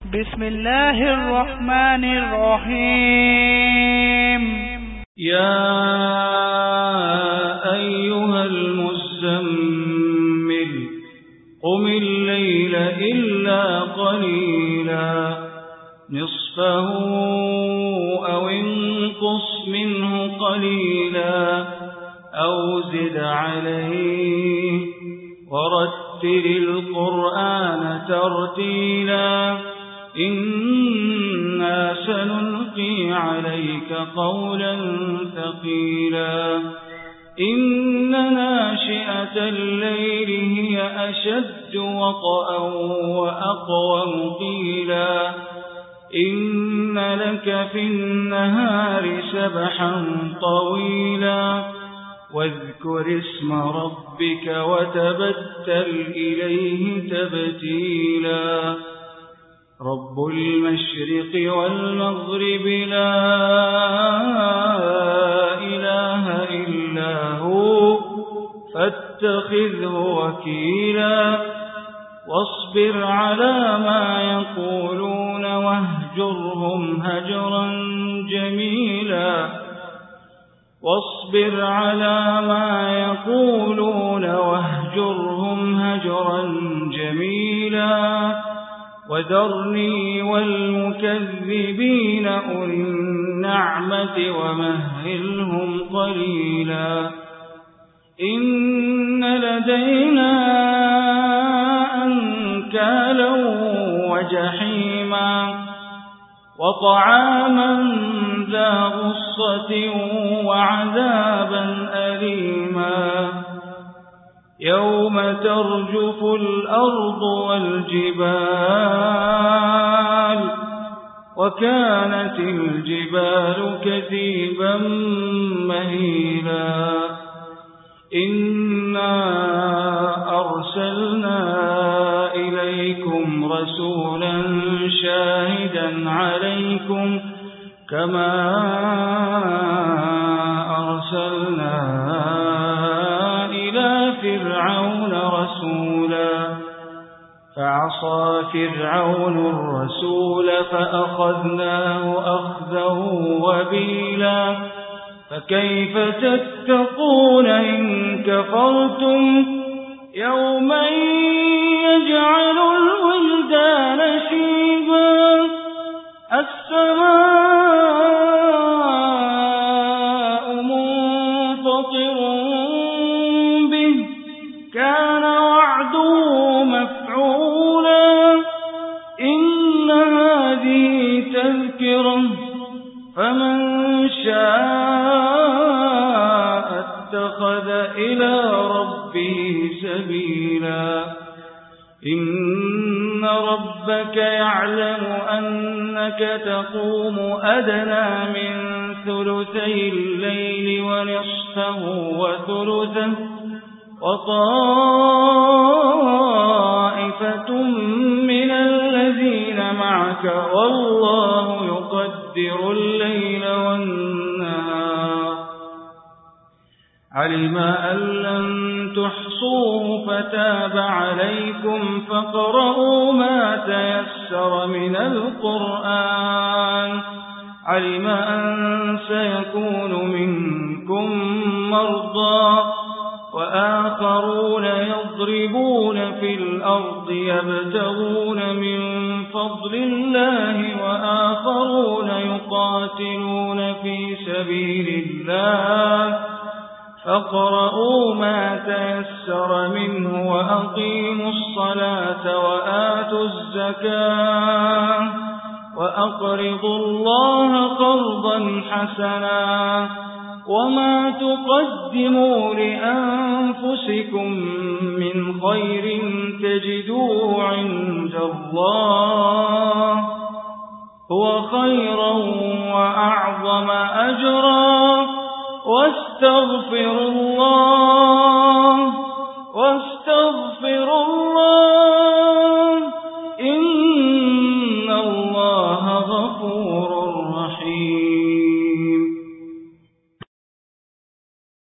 بسم الله الرحمن الرحيم. يا أيها المزمل قم الليل إلا قليلا نصفه أو انقص منه قليلا أو زد عليه ورتل القرآن ترتيلا إنا سنلقي عليك قولا ثقيلا إن ناشئة الليل هي أشد وطئا وأقوم قيلا إن لك في النهار سبحا طويلا واذكر اسم ربك وتبتل إليه تبتيلا رب المشرق والمغرب لا إله إلا هو فاتخذه وكيلا واصبر على ما يقولون واهجرهم هجرا جميلا واصبر على ما يقولون واهجرهم هجرا جميلا وذرني والمكذبين أولي النعمة ومهلهم قليلا إن لدينا أنكالا وجحيما وطعاما ذا غصة وعذابا أليما يوم ترجف الأرض والجبال وكانت الجبال كثيبا مهيلا إنا أرسلنا إليكم رسولا شاهدا عليكم كما أرسلنا إلى فرعون رسولا فعصى فرعون الرسول فأخذناه أخذه وبيلا فكيف تتقون إن كفرتم يوما يجعل الولدان شيبا السماء منفطر به كان وعده مفعولا إن هذه تذكرة فمن شاء اتخذ إلى ربه سبيلا إن ربك يعلم أنك تقوم أدنى من ثلثي الليل ونصفه وثلثه وطائفة من الذين معك والله يقدر الليل والنهار علم أن لن تحصوه فتاب عليكم فاقرؤوا ما تيسر من القرآن علم أن سيكون منكم مرضى وآخرون يضربون في الأرض يبتغون من فضل الله وآخرون يقاتلون في سبيل الله فاقرؤوا ما تيسر منه وأقيموا الصلاة وآتوا الزكاة وأقرضوا الله قرضا حسنا وما تقدموا لأنفسكم من خير تجدوه عند الله هو خيرا وأعظم أجرا واستغفروا الله